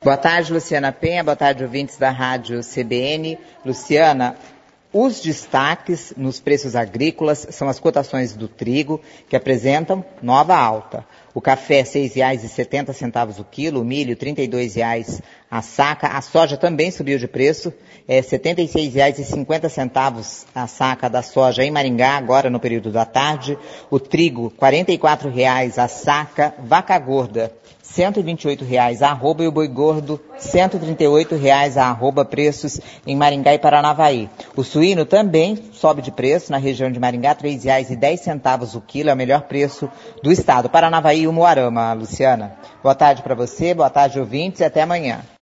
Boa tarde, Luciana Penha. Boa tarde, ouvintes da Rádio CBN. Luciana, os destaques nos preços agrícolas são as cotações do trigo, que apresentam nova alta. O café, R$ 6,70 o quilo, o milho, R$ 32 a saca. A soja também subiu de preço, R$ 76,50 a saca da soja em Maringá, agora no período da tarde. O trigo, R$ 44 a saca. Vaca gorda, R$ 128 a arroba, e o boi gordo, R$ 138 a arroba, preços em Maringá e Paranavaí. O suíno também sobe de preço na região de Maringá, R$ 3,10 o quilo, é o melhor preço do estado. Paranavaí e Umuarama, Luciana. Boa tarde para você, boa tarde, ouvintes, e até amanhã.